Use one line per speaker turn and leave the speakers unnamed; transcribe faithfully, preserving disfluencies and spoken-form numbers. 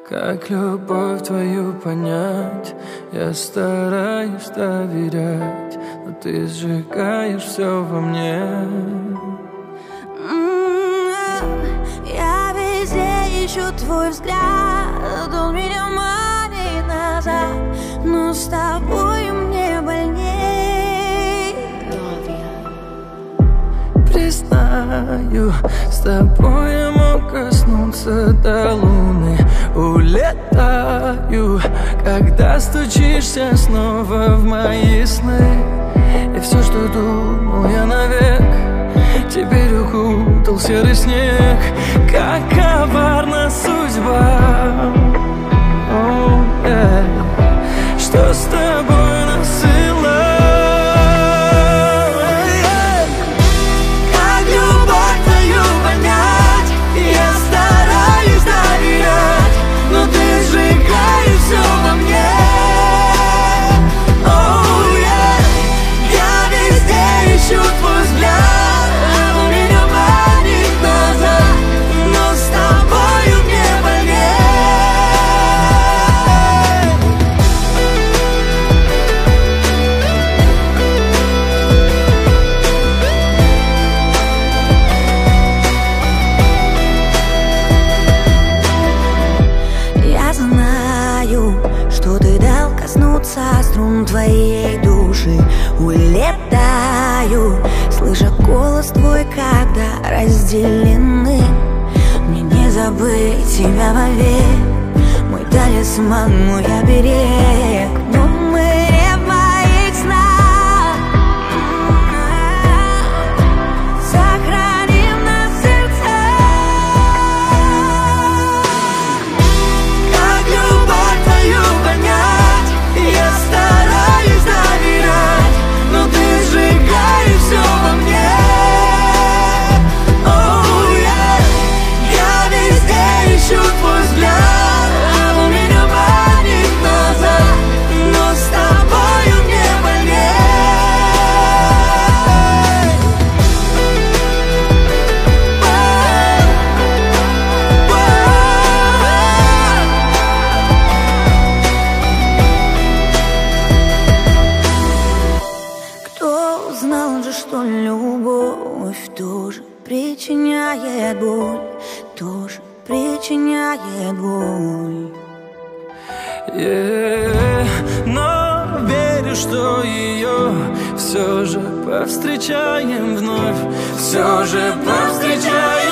Как любовь твою понять? Я стараюсь доверять, но ты сжигаешь все во мне.
Я везде ищу твой взгляд, он меня манит назад, но с тобой мне больней.
Признаю, с тобой я мог коснуться до луны. Улетаю, когда стучишься снова в мои сны. И все, что думал я навек, теперь укутал серый снег. Как коварна судьба, oh, yeah. Что с тобой насылает?
Как любовь твою понять? Я стараюсь доверять, но ты сжигаешь все во мне. Oh, yeah. Я везде ищу твой взгляд, он меня манит назад, но с тобою мне больней. Я знаю, что ты дал коснуться струн твоей души. Улетаю, слыша голос твой, когда разделены. Мне не забыть тебя вовек, мой талисман, мой оберег. Но мы не в моих снах, сохраним нас в сердцах. Как любовь твою понять? Я стараюсь доверять, но ты сжигаешь все во мне. Oh, yeah. Я везде ищу твой взгляд, он меня манит назад, но с тобою мне больней. Кто узнал же, что любовь тоже причиняет боль, тоже причиняет боль.
Yeah. Но верю, что ее все же повстречаем вновь, все же повстречаем.